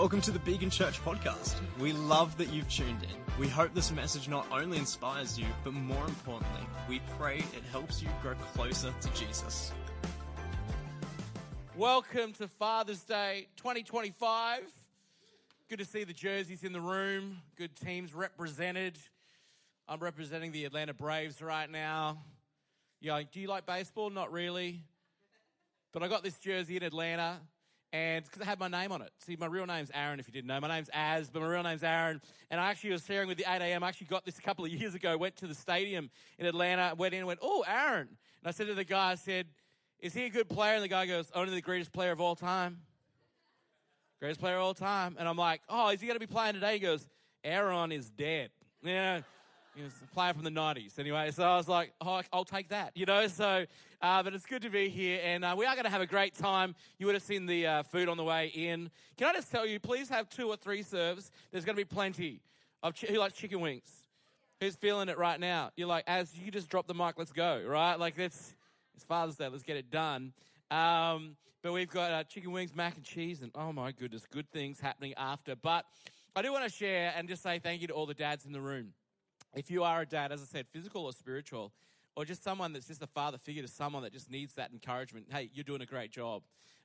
Welcome to the Beacon Church podcast. We love that you've tuned in. We hope this message not only inspires you, but more importantly, we pray it helps you grow closer to Jesus. Welcome to Father's Day 2025. Good to see the jerseys in the room. Good teams represented. I'm representing the Atlanta Braves right now. Yeah, do you like baseball? Not really. But I got this jersey in Atlanta. And because I had my name on it. See, my real name's Aaron, if you didn't know. My name's Az, but my real name's Aaron. And I actually was sharing with the 8 a.m. I actually got this a couple of years ago. Went to the stadium in Atlanta, went in and went, "Oh, Aaron." And I said to the guy, I said, "Is he a good player?" And the guy goes, "Only the greatest player of all time." Greatest player of all time. And I'm like, "Oh, is he going to be playing today?" He goes, "Aaron is dead." Yeah. He was a player from the 90s anyway. So I was like, "Oh, I'll take that," you know. So, but it's good to be here. And we are going to have a great time. You would have seen the food on the way in. Can I just tell you, please have 2 or 3 serves. There's going to be plenty of who likes chicken wings? Who's feeling it right now? You're like, "As you just drop the mic, let's go," right? Like it's Father's Day. Let's get it done. But we've got chicken wings, mac and cheese, and oh my goodness, good things happening after. But I do want to share and just say thank you to all the dads in the room. If you are a dad, as I said, physical or spiritual, or just someone that's just a father figure to someone that just needs that encouragement, hey, you're doing a great job.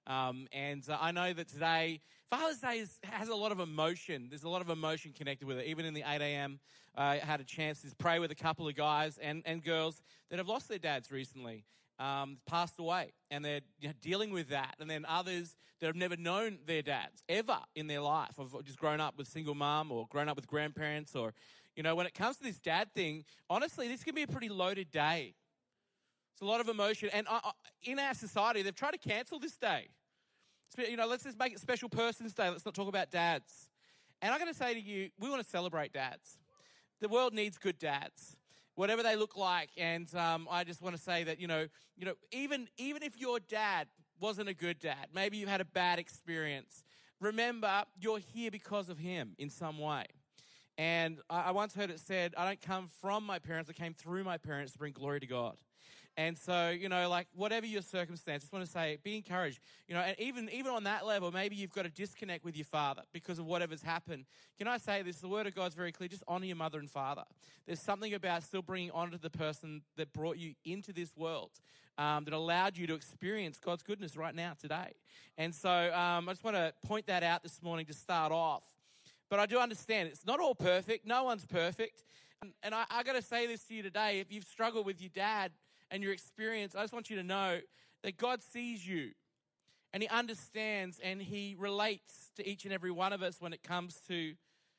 I know that today, Father's Day has a lot of emotion. There's a lot of emotion connected with it. Even in the 8 a.m., I had a chance to pray with a couple of guys and girls that have lost their dads recently. Passed away, and they're dealing with that. And then others that have never known their dads ever in their life, or just grown up with single mom or grown up with grandparents. Or, you know, when it comes to this dad thing, honestly, this can be a pretty loaded day. It's a lot of emotion. And in our society, they've tried to cancel this day. You know, let's just make it Special Persons Day. Let's not talk about dads. And I'm going to say to you, we want to celebrate dads. The world needs good dads, whatever they look like. And I just want to say that, you know, even if your dad wasn't a good dad, maybe you've had a bad experience, remember you're here because of him in some way. And I once heard it said, "I don't come from my parents, I came through my parents to bring glory to God." And so, you know, like whatever your circumstance, I just want to say, be encouraged. You know, and even on that level, maybe you've got a disconnect with your father because of whatever's happened. Can I say this? The word of God's very clear. Just honor your mother and father. There's something about still bringing honor to the person that brought you into this world, that allowed you to experience God's goodness right now, today. And so I just want to point that out this morning to start off. But I do understand it's not all perfect. No one's perfect. And I got to say this to you today. If you've struggled with your dad and your experience, I just want you to know that God sees you and he understands and he relates to each and every one of us when it comes to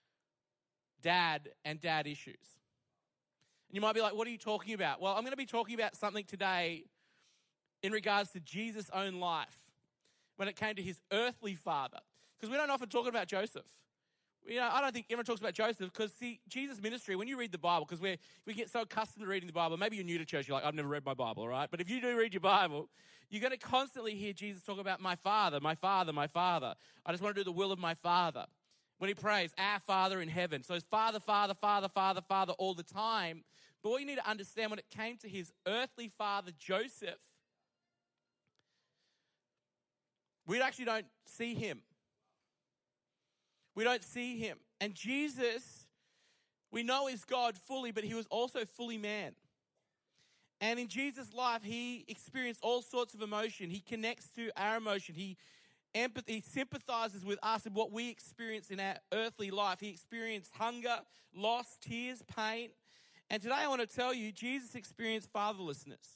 dad and dad issues. And you might be like, "What are you talking about?" Well, I'm going to be talking about something today in regards to Jesus' own life when it came to his earthly father. Because we don't often talk about Joseph. You know, I don't think everyone talks about Joseph because, see, Jesus' ministry, when you read the Bible, because we get so accustomed to reading the Bible, maybe you're new to church, you're like, "I've never read my Bible," all right? But if you do read your Bible, you're going to constantly hear Jesus talk about my Father, my Father, my Father. I just want to do the will of my Father. When he prays, "Our Father in heaven." So it's Father, Father, Father, Father, Father all the time. But what you need to understand when it came to his earthly father, Joseph, we actually don't see him. We don't see him. And Jesus, we know is God fully, but he was also fully man. And in Jesus' life, he experienced all sorts of emotion. He connects to our emotion. He sympathizes with us and what we experience in our earthly life. He experienced hunger, loss, tears, pain. And today I want to tell you, Jesus experienced fatherlessness.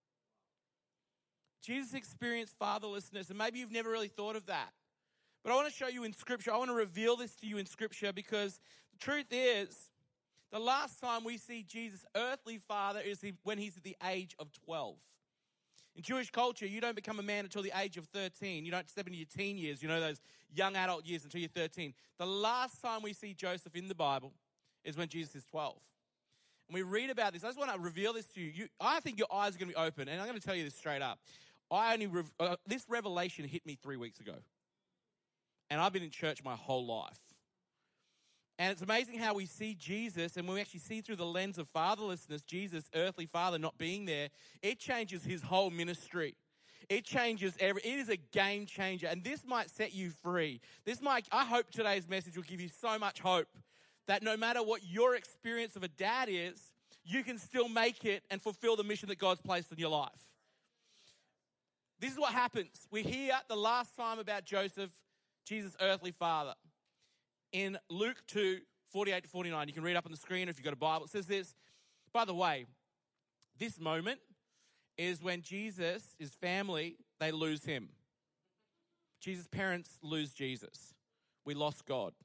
Jesus experienced fatherlessness. And maybe you've never really thought of that. But I want to show you in Scripture, I want to reveal this to you in Scripture, because the truth is, the last time we see Jesus' earthly father is when he's at the age of 12. In Jewish culture, you don't become a man until the age of 13. You don't step into your teen years, you know, those young adult years, until you're 13. The last time we see Joseph in the Bible is when Jesus is 12. And we read about this. I just want to reveal this to you. I think your eyes are going to be open, and I'm going to tell you this straight up. This revelation hit me 3 weeks ago. And I've been in church my whole life. And it's amazing how we see Jesus, and when we actually see through the lens of fatherlessness, Jesus' earthly father not being there, it changes his whole ministry. It changes it is a game changer. And this might set you free. I hope today's message will give you so much hope that no matter what your experience of a dad is, you can still make it and fulfill the mission that God's placed in your life. This is what happens. We hear the last time about Joseph, Jesus' earthly father, in Luke 2, 48 to 49. You can read up on the screen if you've got a Bible. It says this. By the way, this moment is when Jesus, his family, they lose him. Jesus' parents lose Jesus. We lost God.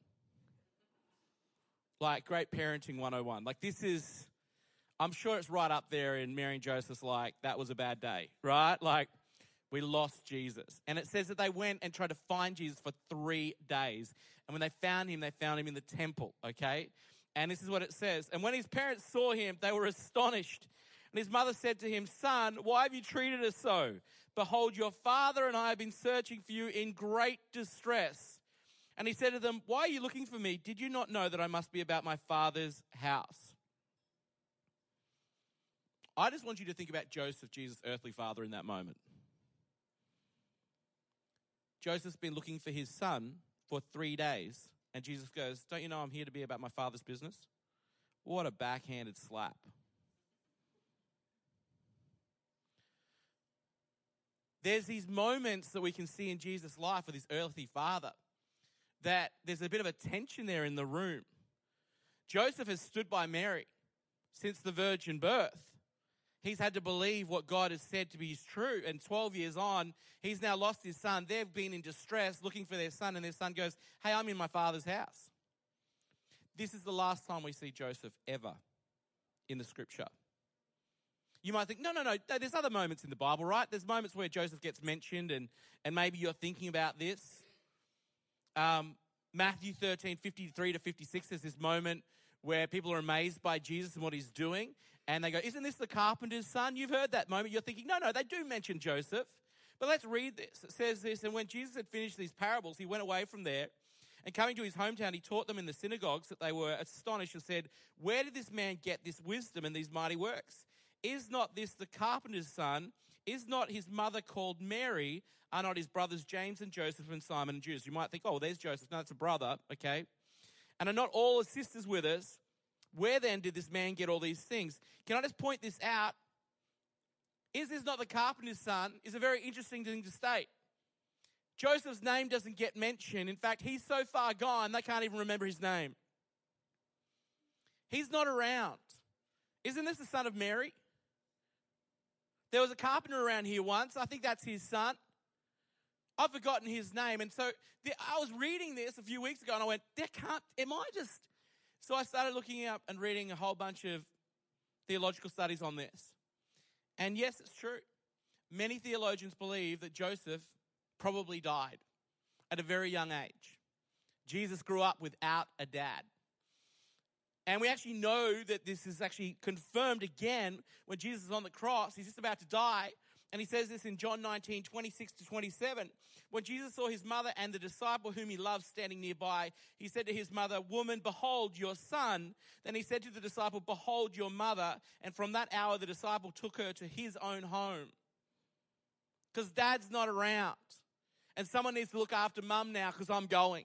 Like, great parenting 101. Like, this is, I'm sure it's right up there in Mary and Joseph's, like, that was a bad day, right? Like, we lost Jesus. And it says that they went and tried to find Jesus for 3 days. And when they found him in the temple, okay? And this is what it says. And when his parents saw him, they were astonished. And his mother said to him, "Son, why have you treated us so? Behold, your father and I have been searching for you in great distress." And he said to them, "Why are you looking for me? Did you not know that I must be about my father's house?" I just want you to think about Joseph, Jesus' earthly father, in that moment. Joseph's been looking for his son for 3 days. And Jesus goes, "Don't you know I'm here to be about my father's business?" What a backhanded slap. There's these moments that we can see in Jesus' life with his earthly father, that there's a bit of a tension there in the room. Joseph has stood by Mary since the virgin birth. He's had to believe what God has said to be true. And 12 years on, he's now lost his son. They've been in distress looking for their son. And their son goes, "Hey, I'm in my father's house." This is the last time we see Joseph ever in the scripture. You might think, no, there's other moments in the Bible, right? There's moments where Joseph gets mentioned and maybe you're thinking about this. Matthew 13, 53 to 56, there's this moment where people are amazed by Jesus and what he's doing. And they go, "Isn't this the carpenter's son?" You've heard that moment. You're thinking, no, they do mention Joseph. But let's read this. It says this, "And when Jesus had finished these parables, he went away from there. And coming to his hometown, he taught them in the synagogues, that they were astonished and said, 'Where did this man get this wisdom and these mighty works? Is not this the carpenter's son? Is not his mother called Mary? Are not his brothers James and Joseph and Simon and Judas?'" You might think, "Oh, there's Joseph. No, it's a brother." Okay. "And are not all his sisters with us? Where then did this man get all these things?" Can I just point this out? "Is this not the carpenter's son?" is a very interesting thing to state. Joseph's name doesn't get mentioned. In fact, he's so far gone, they can't even remember his name. He's not around. Isn't this the son of Mary? There was a carpenter around here once. I think that's his son. I've forgotten his name. And so I was reading this a few weeks ago and I went, So I started looking up and reading a whole bunch of theological studies on this. And yes, it's true. Many theologians believe that Joseph probably died at a very young age. Jesus grew up without a dad. And we actually know that this is actually confirmed again when Jesus is on the cross. He's just about to die. And he says this in John 19, 26 to 27. "When Jesus saw his mother and the disciple whom he loved standing nearby, he said to his mother, 'Woman, behold your son.' Then he said to the disciple, 'Behold your mother.' And from that hour, the disciple took her to his own home." Because dad's not around. And someone needs to look after mum now because I'm going.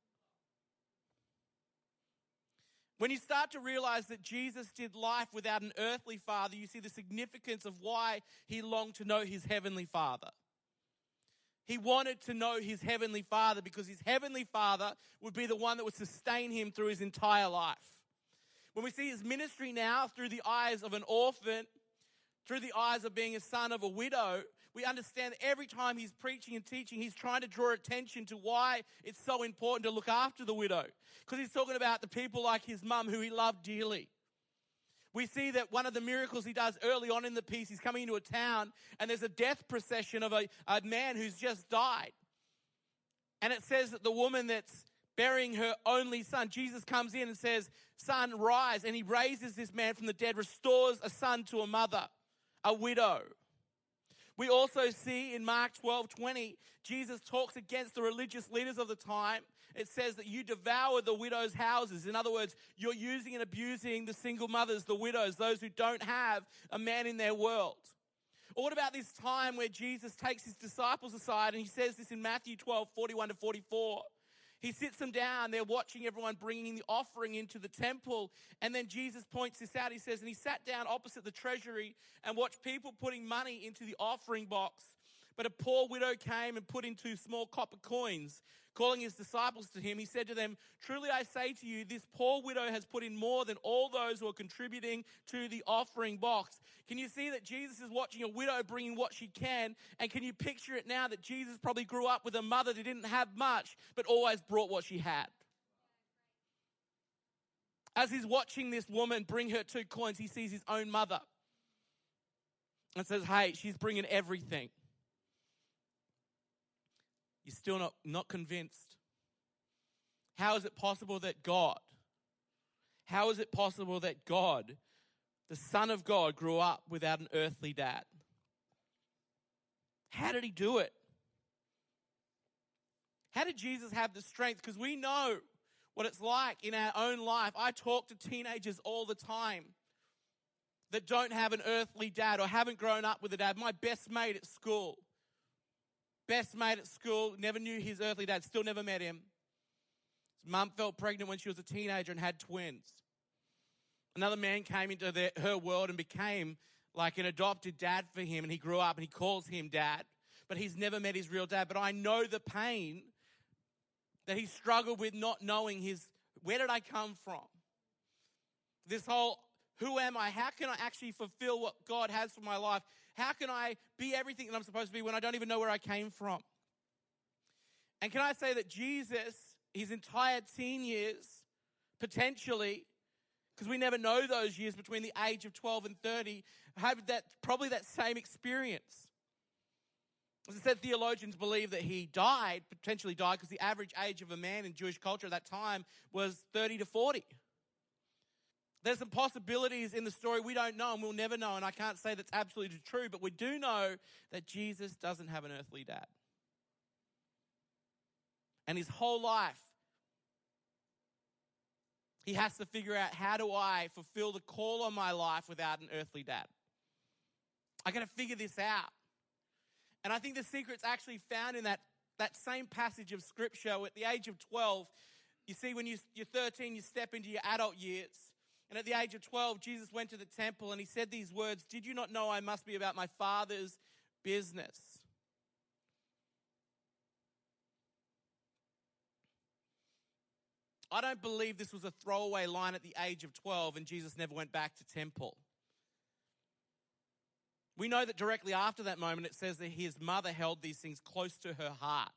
When you start to realize that Jesus did life without an earthly father, you see the significance of why he longed to know his heavenly father. He wanted to know his heavenly father because his heavenly father would be the one that would sustain him through his entire life. When we see his ministry now through the eyes of an orphan, through the eyes of being a son of a widow, we understand that every time he's preaching and teaching, he's trying to draw attention to why it's so important to look after the widow. Because he's talking about the people like his mum who he loved dearly. We see that one of the miracles he does early on in the piece, he's coming into a town and there's a death procession of a man who's just died. And it says that the woman that's burying her only son, Jesus comes in and says, "Son, rise." And he raises this man from the dead, restores a son to a mother, a widow. We also see in Mark 12:20, Jesus talks against the religious leaders of the time. It says that you devour the widows' houses. In other words, you're using and abusing the single mothers, the widows, those who don't have a man in their world. Or what about this time where Jesus takes his disciples aside and he says this in Matthew 12:41-44. He sits them down, they're watching everyone bringing the offering into the temple, and then Jesus points this out. He says, and he sat down opposite the treasury and watched people putting money into the offering box. But a poor widow came and put in 2 small copper coins. Calling his disciples to him, he said to them, truly I say to you, this poor widow has put in more than all those who are contributing to the offering box. Can you see that Jesus is watching a widow bringing what she can? And can you picture it now that Jesus probably grew up with a mother that didn't have much, but always brought what she had? As he's watching this woman bring her 2 coins, he sees his own mother and says, hey, she's bringing everything. You're still not convinced. How is it possible that God, the Son of God, grew up without an earthly dad? How did he do it? How did Jesus have the strength? Because we know what it's like in our own life. I talk to teenagers all the time that don't have an earthly dad or haven't grown up with a dad. My best mate at school, never knew his earthly dad, still never met him. His mum fell pregnant when she was a teenager and had twins. Another man came into her world and became like an adopted dad for him, and he grew up and he calls him dad, but he's never met his real dad. But I know the pain that he struggled with not knowing where did I come from? This whole, who am I? How can I actually fulfill what God has for my life? How can I be everything that I'm supposed to be when I don't even know where I came from? And can I say that Jesus, his entire teen years, potentially, because we never know those years between the age of 12 and 30, had probably that same experience. As I said, theologians believe that he potentially died, because the average age of a man in Jewish culture at that time was 30 to 40. There's some possibilities in the story we don't know and we'll never know, and I can't say that's absolutely true, but we do know that Jesus doesn't have an earthly dad. And his whole life, he has to figure out, how do I fulfill the call on my life without an earthly dad? I got to figure this out. And I think the secret's actually found in that same passage of scripture. At the age of 12, you see, when you're 13, you step into your adult years. And at the age of 12, Jesus went to the temple and he said these words, did you not know I must be about my Father's business? I don't believe this was a throwaway line at the age of 12 and Jesus never went back to temple. We know that directly after that moment, it says that his mother held these things close to her heart.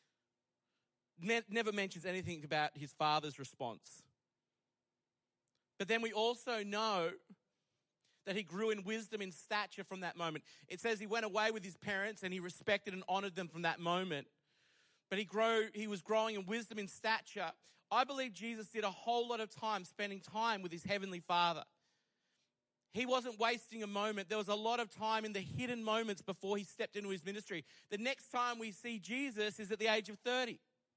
Never mentions anything about his father's response. But then we also know that he grew in wisdom and stature from that moment. It says he went away with his parents and he respected and honored them from that moment. But he was growing in wisdom and stature. I believe Jesus did a whole lot of time spending time with his heavenly Father. He wasn't wasting a moment. There was a lot of time in the hidden moments before he stepped into his ministry. The next time we see Jesus is at the age of 30.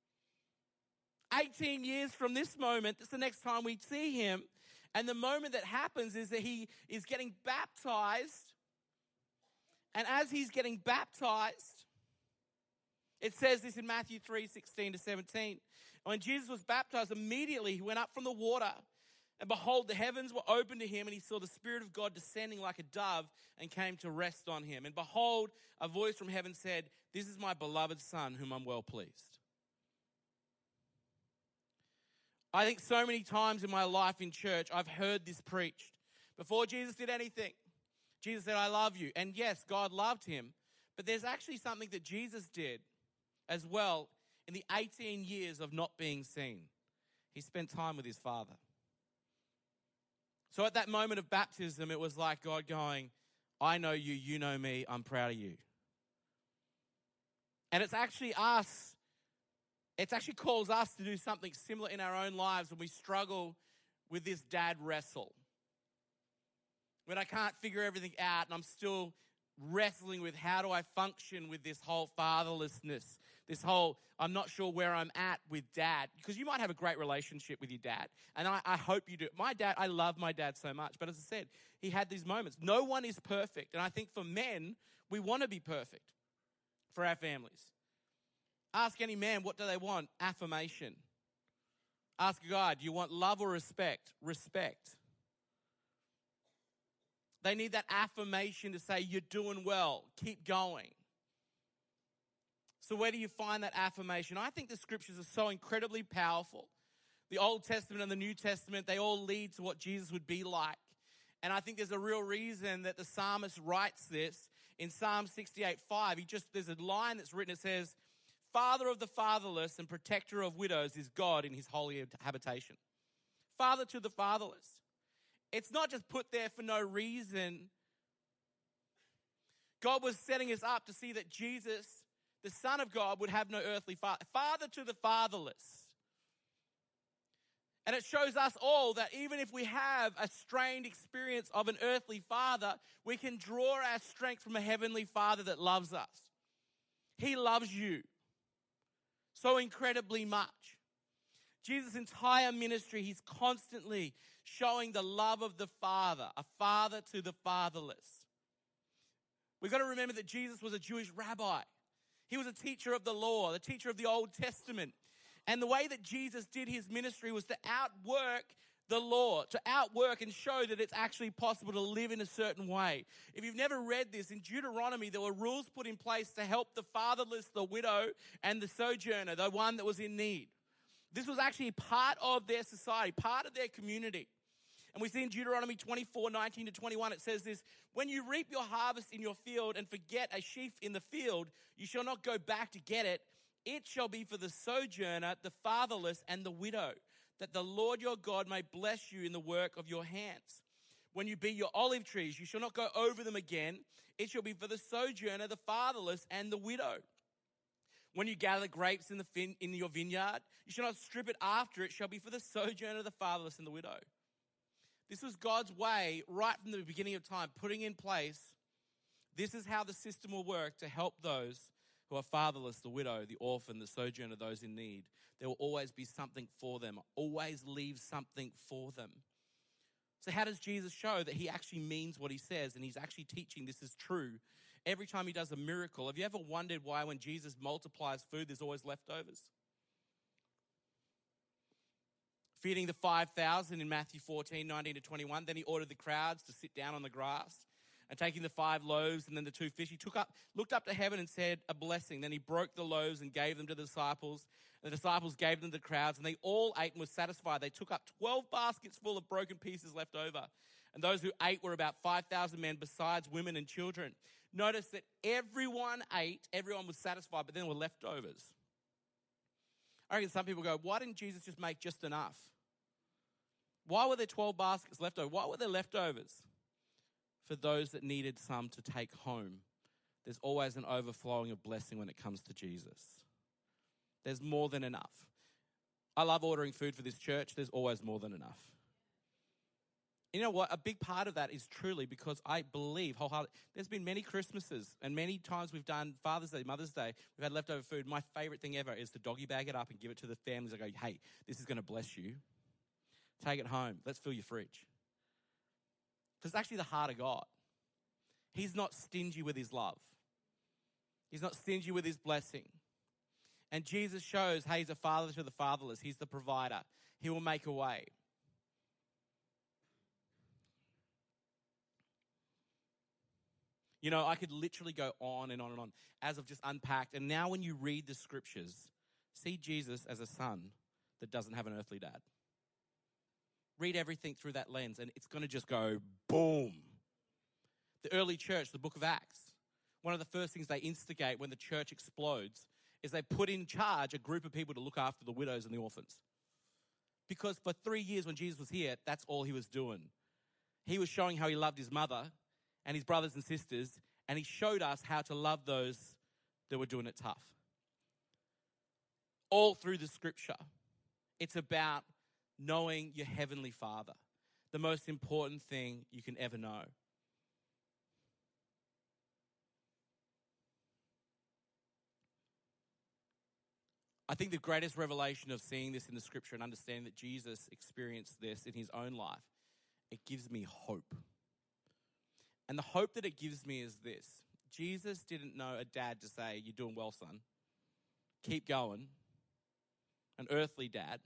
18 years from this moment, that's the next time we see him. And the moment that happens is that he is getting baptized. And as he's getting baptized, it says this in Matthew 3:16-17. When Jesus was baptized, immediately he went up from the water. And behold, the heavens were opened to him, and he saw the Spirit of God descending like a dove and came to rest on him. And behold, a voice from heaven said, this is my beloved Son, whom I'm well pleased. I think so many times in my life in church, I've heard this preached. Before Jesus did anything, Jesus said, I love you. And yes, God loved him. But there's actually something that Jesus did as well in the 18 years of not being seen. He spent time with his Father. So at that moment of baptism, it was like God going, I know you, you know me, I'm proud of you. And it's actually us. It actually calls us to do something similar in our own lives when we struggle with this dad wrestle. When I can't figure everything out and I'm still wrestling with how do I function with this whole fatherlessness this whole, I'm not sure where I'm at with dad. Because you might have a great relationship with your dad. And I hope you do. I love my dad so much. But as I said, he had these moments. No one is perfect. And I think for men, we want to be perfect for our families. Ask any man, what do they want? Affirmation. Ask a guy, do you want love or respect? Respect. They need that affirmation to say, you're doing well, keep going. So where do you find that affirmation? I think the scriptures are so incredibly powerful. The Old Testament and the New Testament, they all lead to what Jesus would be like. And I think there's a real reason that the psalmist writes this in Psalm 68:5. There's a line that's written, it says, Father of the fatherless and protector of widows is God in his holy habitation. Father to the fatherless. It's not just put there for no reason. God was setting us up to see that Jesus, the Son of God, would have no earthly father. Father to the fatherless. And it shows us all that even if we have a strained experience of an earthly father, we can draw our strength from a heavenly Father that loves us. He loves you so incredibly much. Jesus' entire ministry, he's constantly showing the love of the Father, a father to the fatherless. We've got to remember that Jesus was a Jewish rabbi. He was a teacher of the law, the teacher of the Old Testament. And the way that Jesus did his ministry was to outwork the law, to outwork and show that it's actually possible to live in a certain way. If you've never read this, in Deuteronomy, there were rules put in place to help the fatherless, the widow, and the sojourner, the one that was in need. This was actually part of their society, part of their community. And we see in Deuteronomy 24:19-21, it says this, when you reap your harvest in your field and forget a sheaf in the field, you shall not go back to get it. It shall be for the sojourner, the fatherless, and the widow, that the Lord your God may bless you in the work of your hands. When you beat your olive trees, you shall not go over them again. It shall be for the sojourner, the fatherless, and the widow. When you gather grapes in your vineyard, you shall not strip it after. It shall be for the sojourner, the fatherless, and the widow. This was God's way right from the beginning of time, putting in place, this is how the system will work to help those who are fatherless, the widow, the orphan, the sojourner, those in need. There will always be something for them, always leave something for them. So how does Jesus show that he actually means what he says and he's actually teaching this is true every time he does a miracle? Have you ever wondered why when Jesus multiplies food, there's always leftovers? Feeding the 5,000 in Matthew 14:19-21, then he ordered the crowds to sit down on the grass. And taking the 5 loaves and then the 2 fish, he looked up to heaven and said a blessing. Then he broke the loaves and gave them to the disciples. The disciples gave them to the crowds, and they all ate and were satisfied. They took up 12 baskets full of broken pieces left over. And those who ate were about 5,000 men, besides women and children. Notice that everyone ate, everyone was satisfied, but then there were leftovers. I reckon some people go, why didn't Jesus just make just enough? Why were there 12 baskets left over? Why were there leftovers? For those that needed some to take home. There's always an overflowing of blessing when it comes to Jesus. There's more than enough. I love ordering food for this church. There's always more than enough. You know what? A big part of that is truly because I believe wholeheartedly. There's been many Christmases and many times we've done Father's Day, Mother's Day. We've had leftover food. My favorite thing ever is to doggy bag it up and give it to the families. I go, hey, this is going to bless you. Take it home. Let's fill your fridge. Because it's actually the heart of God. He's not stingy with his love. He's not stingy with his blessing. And Jesus shows, hey, he's a father to the fatherless. He's the provider. He will make a way. You know, I could literally go on and on and on as I've just unpacked. And now when you read the scriptures, see Jesus as a son that doesn't have an earthly dad. Read everything through that lens and it's going to just go boom. The early church, the book of Acts, one of the first things they instigate when the church explodes is they put in charge a group of people to look after the widows and the orphans. Because for 3 years when Jesus was here, that's all he was doing. He was showing how he loved his mother and his brothers and sisters, and he showed us how to love those that were doing it tough. All through the scripture, it's about knowing your heavenly Father, the most important thing you can ever know. I think the greatest revelation of seeing this in the scripture and understanding that Jesus experienced this in his own life, it gives me hope. And the hope that it gives me is this. Jesus didn't know a dad to say, "You're doing well, son. Keep going." An earthly dad.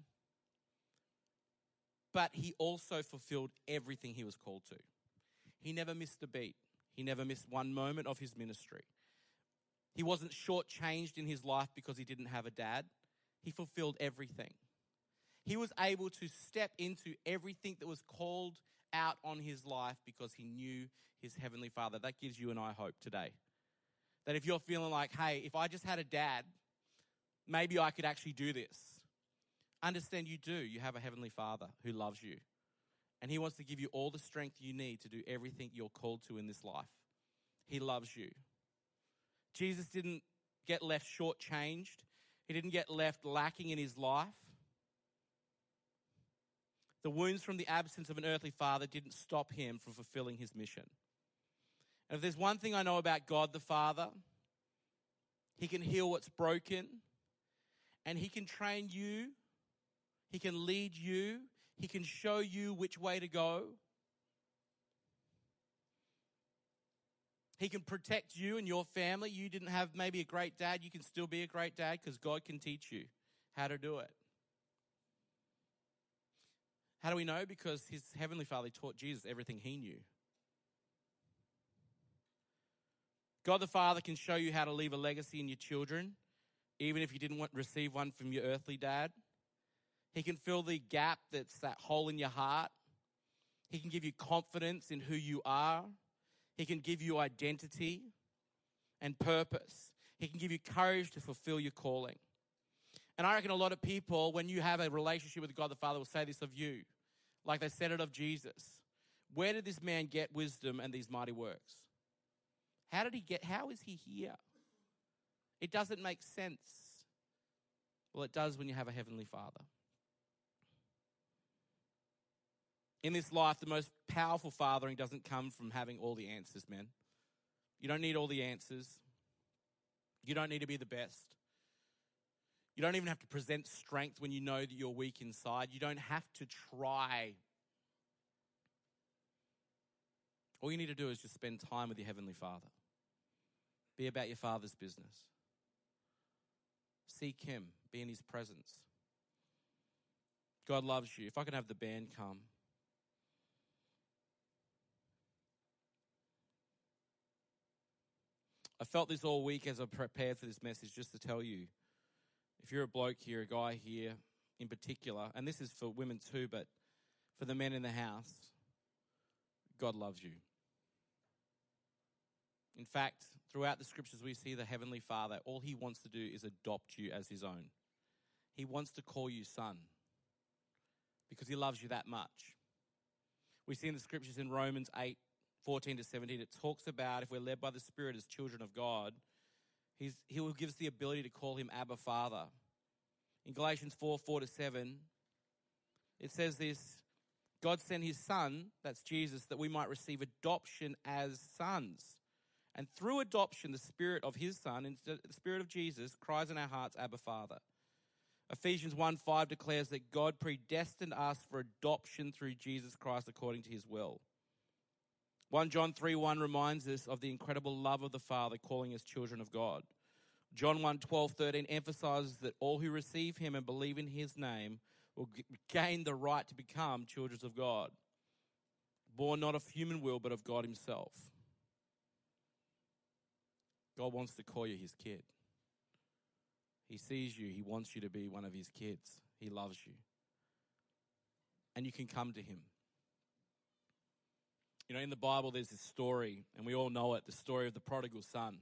But he also fulfilled everything he was called to. He never missed a beat. He never missed one moment of his ministry. He wasn't shortchanged in his life because he didn't have a dad. He fulfilled everything. He was able to step into everything that was called out on his life because he knew his heavenly Father. That gives you and I hope today. That if you're feeling like, hey, if I just had a dad, maybe I could actually do this. Understand you do. You have a heavenly Father who loves you. And he wants to give you all the strength you need to do everything you're called to in this life. He loves you. Jesus didn't get left shortchanged. He didn't get left lacking in his life. The wounds from the absence of an earthly father didn't stop him from fulfilling his mission. And if there's one thing I know about God the Father, he can heal what's broken, and he can train you, he can lead you, he can show you which way to go. He can protect you and your family. You didn't have maybe a great dad. You can still be a great dad because God can teach you how to do it. How do we know? Because his heavenly Father taught Jesus everything he knew. God the Father can show you how to leave a legacy in your children, even if you didn't receive one from your earthly dad. He can fill the gap that's that hole in your heart. He can give you confidence in who you are. He can give you identity and purpose. He can give you courage to fulfill your calling. And I reckon a lot of people, when you have a relationship with God the Father, will say this of you, like they said it of Jesus. Where did this man get wisdom and these mighty works? How is he here? It doesn't make sense. Well, it does when you have a heavenly Father. In this life, the most powerful fathering doesn't come from having all the answers, man. You don't need all the answers. You don't need to be the best. You don't even have to present strength when you know that you're weak inside. You don't have to try. All you need to do is just spend time with your heavenly Father. Be about your Father's business. Seek him. Be in his presence. God loves you. If I could have the band come. I felt this all week as I prepared for this message just to tell you, if you're a bloke here, a guy here in particular, and this is for women too, but for the men in the house, God loves you. In fact, throughout the scriptures we see the Heavenly Father, all he wants to do is adopt you as his own. He wants to call you son because he loves you that much. We see in the scriptures in Romans 8:14-17, it talks about if we're led by the Spirit as children of God, he will give us the ability to call him Abba Father. In Galatians 4:4-7, it says this, God sent his Son, that's Jesus, that we might receive adoption as sons. And through adoption, the Spirit of his Son, the Spirit of Jesus, cries in our hearts, Abba Father. Ephesians 1:5 declares that God predestined us for adoption through Jesus Christ according to his will. 1 John 3:1 reminds us of the incredible love of the Father calling us children of God. John 1:12-13 emphasizes that all who receive him and believe in his name will gain the right to become children of God, born not of human will but of God himself. God wants to call you his kid. He sees you. He wants you to be one of his kids. He loves you. And you can come to him. You know, in the Bible, there's this story, and we all know it, the story of the prodigal son.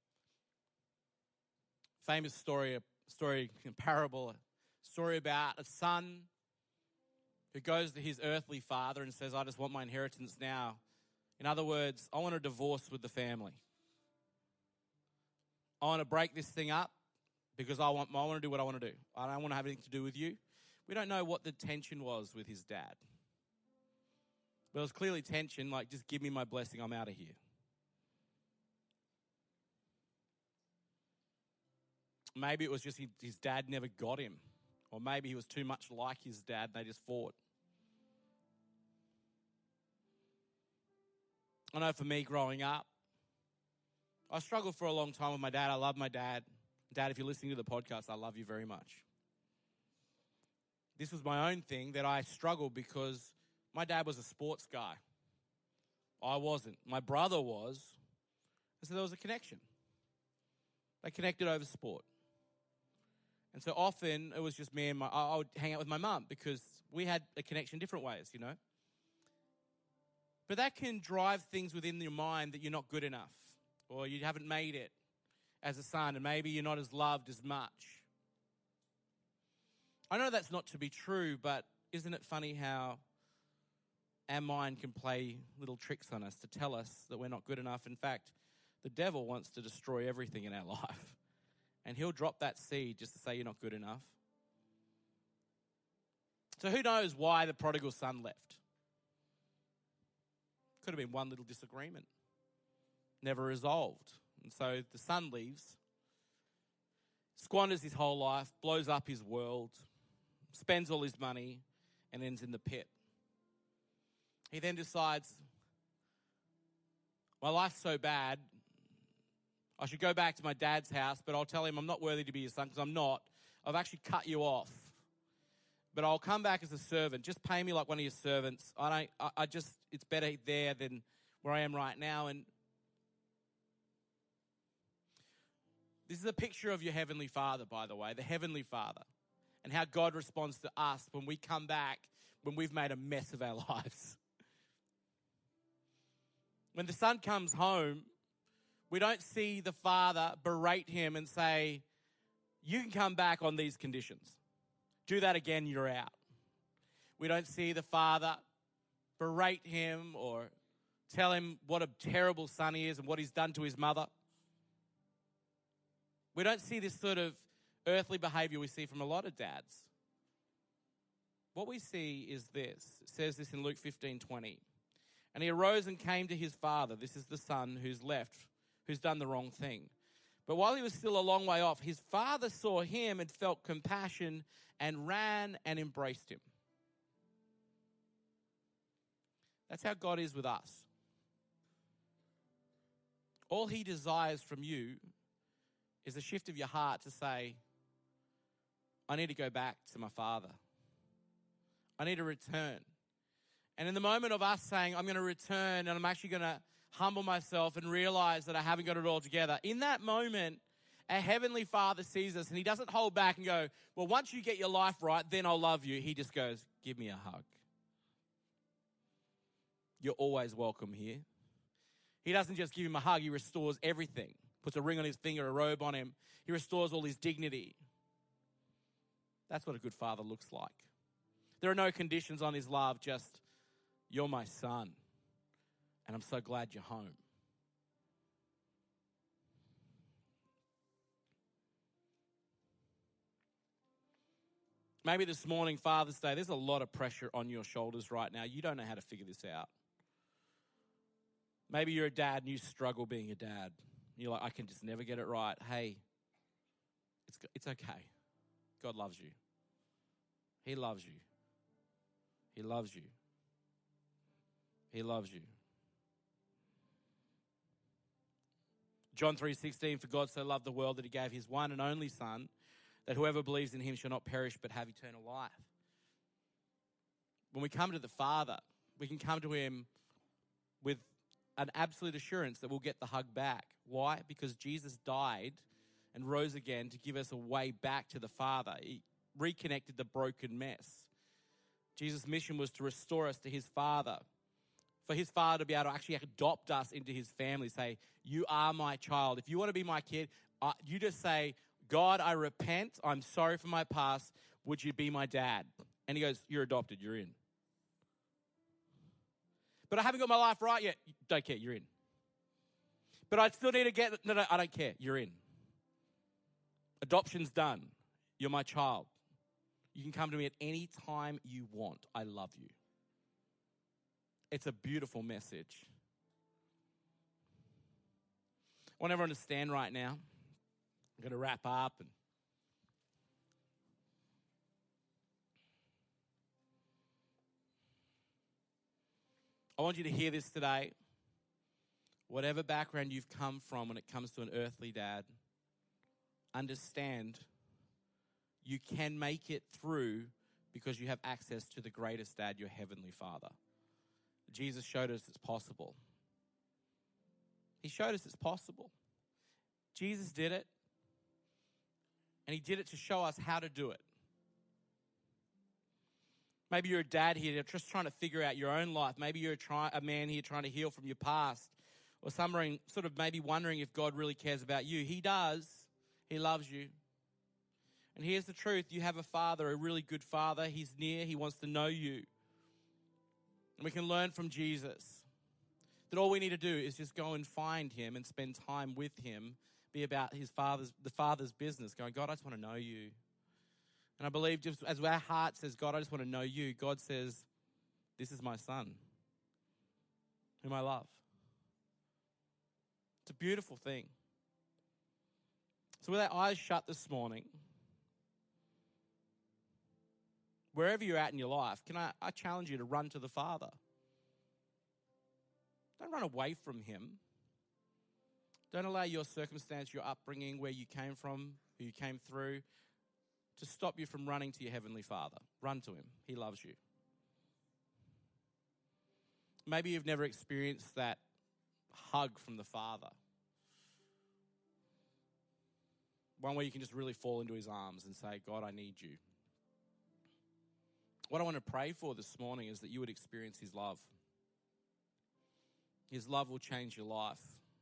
Famous story, a parable, a story about a son who goes to his earthly father and says, I just want my inheritance now. In other words, I want a divorce with the family. I want to break this thing up because I want to do what I want to do. I don't want to have anything to do with you. We don't know what the tension was with his dad. But it was clearly tension, like, just give me my blessing, I'm out of here. Maybe it was just his dad never got him. Or maybe he was too much like his dad and they just fought. I know for me growing up, I struggled for a long time with my dad. I love my dad. Dad, if you're listening to the podcast, I love you very much. This was my own thing that I struggled because my dad was a sports guy. I wasn't. My brother was. And so there was a connection. They connected over sport. And so often it was just me and I would hang out with my mum because we had a connection different ways, you know. But that can drive things within your mind that you're not good enough or you haven't made it as a son and maybe you're not as loved as much. I know that's not to be true, but isn't it funny how our mind can play little tricks on us to tell us that we're not good enough? In fact, the devil wants to destroy everything in our life. And he'll drop that seed just to say you're not good enough. So who knows why the prodigal son left? Could have been one little disagreement. Never resolved. And so the son leaves, squanders his whole life, blows up his world, spends all his money, and ends in the pit. He then decides, my life's so bad, I should go back to my dad's house, but I'll tell him I'm not worthy to be his son because I'm not. I've actually cut you off. But I'll come back as a servant. Just pay me like one of your servants. It's better there than where I am right now. And this is a picture of your Heavenly Father, by the way, the Heavenly Father, and how God responds to us when we come back, when we've made a mess of our lives. When the son comes home, we don't see the father berate him and say, you can come back on these conditions. Do that again, you're out. We don't see the father berate him or tell him what a terrible son he is and what he's done to his mother. We don't see this sort of earthly behavior we see from a lot of dads. What we see is this. It says this in Luke 15:20. And he arose and came to his father. This is the son who's left, who's done the wrong thing. But while he was still a long way off, his father saw him and felt compassion and ran and embraced him. That's how God is with us. All he desires from you is a shift of your heart to say, I need to go back to my father. I need to return. And in the moment of us saying, I'm going to return and I'm actually going to humble myself and realize that I haven't got it all together, in that moment, our Heavenly Father sees us and he doesn't hold back and go, well, once you get your life right, then I'll love you. He just goes, give me a hug. You're always welcome here. He doesn't just give him a hug, he restores everything. Puts a ring on his finger, a robe on him. He restores all his dignity. That's what a good father looks like. There are no conditions on his love, just, you're my son, and I'm so glad you're home. Maybe this morning, Father's Day, there's a lot of pressure on your shoulders right now. You don't know how to figure this out. Maybe you're a dad and you struggle being a dad. You're like, I can just never get it right. Hey, it's okay. God loves you. He loves you. He loves you. He loves you. John 3:16, for God so loved the world that he gave his one and only Son, that whoever believes in him shall not perish but have eternal life. When we come to the Father, we can come to him with an absolute assurance that we'll get the hug back. Why? Because Jesus died and rose again to give us a way back to the Father. He reconnected the broken mess. Jesus' mission was to restore us to his Father. For his Father to be able to actually adopt us into his family. Say, you are my child. If you want to be my kid, you just say, God, I repent. I'm sorry for my past. Would you be my dad? And he goes, you're adopted. You're in. But I haven't got my life right yet. Don't care. You're in. But I still need to get... No, I don't care. You're in. Adoption's done. You're my child. You can come to me at any time you want. I love you. It's a beautiful message. I want everyone to stand right now. I'm going to wrap up. And I want you to hear this today. Whatever background you've come from when it comes to an earthly dad, understand you can make it through because you have access to the greatest dad, your heavenly Father. Jesus showed us it's possible. He showed us it's possible. Jesus did it, and he did it to show us how to do it. Maybe you're a dad here just trying to figure out your own life. Maybe you're a man here trying to heal from your past, or sort of maybe wondering if God really cares about you. He does. He loves you. And here's the truth. You have a father, a really good father. He's near. He wants to know you. And we can learn from Jesus that all we need to do is just go and find him and spend time with him, be about the Father's business, going, God, I just want to know you. And I believe just as our heart says, God, I just want to know you, God says, this is my son, whom I love. It's a beautiful thing. So with our eyes shut this morning, wherever you're at in your life, I challenge you to run to the Father. Don't run away from him. Don't allow your circumstance, your upbringing, where you came from, who you came through, to stop you from running to your heavenly Father. Run to him. He loves you. Maybe you've never experienced that hug from the Father. One where you can just really fall into his arms and say, God, I need you. What I want to pray for this morning is that you would experience his love. His love will change your life.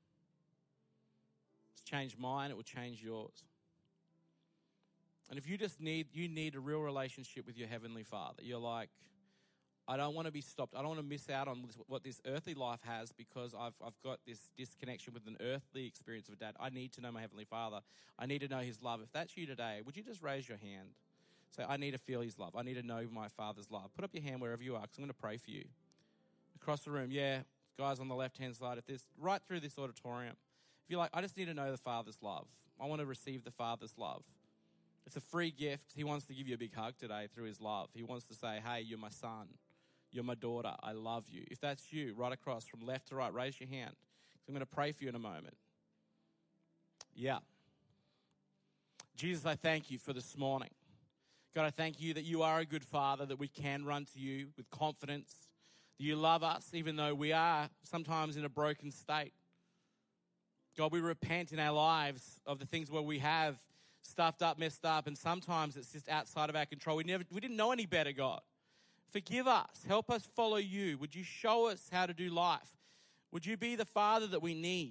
It's changed mine, it will change yours. And if you need a real relationship with your heavenly Father. You're like, I don't want to be stopped. I don't want to miss out on what this earthly life has because I've got this disconnection with an earthly experience of a dad. I need to know my heavenly Father. I need to know his love. If that's you today, would you just raise your hand? Say, I need to feel his love. I need to know my Father's love. Put up your hand wherever you are because I'm going to pray for you. Across the room, yeah, guys on the left-hand side of this, right through this auditorium. If you're like, I just need to know the Father's love. I want to receive the Father's love. It's a free gift. He wants to give you a big hug today through his love. He wants to say, hey, you're my son. You're my daughter. I love you. If that's you, right across from left to right, raise your hand. I'm going to pray for you in a moment. Yeah. Jesus, I thank you for this morning. God, I thank you that you are a good Father, that we can run to you with confidence, that you love us even though we are sometimes in a broken state. God, we repent in our lives of the things where we have stuffed up, messed up, and sometimes it's just outside of our control. We didn't know any better, God. Forgive us. Help us follow you. Would you show us how to do life? Would you be the Father that we need?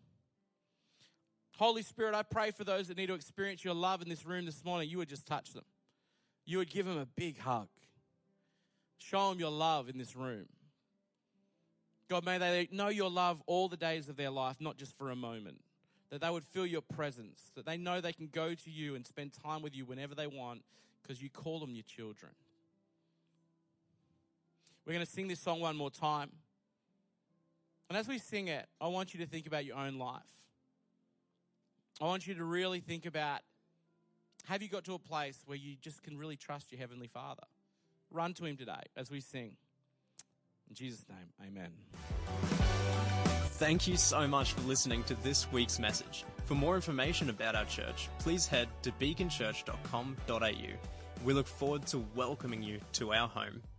Holy Spirit, I pray for those that need to experience your love in this room this morning. You would just touch them. You would give them a big hug. Show them your love in this room. God, may they know your love all the days of their life, not just for a moment. That they would feel your presence. That they know they can go to you and spend time with you whenever they want because you call them your children. We're going to sing this song one more time. And as we sing it, I want you to think about your own life. I want you to really think about, have you got to a place where you just can really trust your Heavenly Father? Run to him today as we sing. In Jesus' name, amen. Thank you so much for listening to this week's message. For more information about our church, please head to beaconchurch.com.au. We look forward to welcoming you to our home.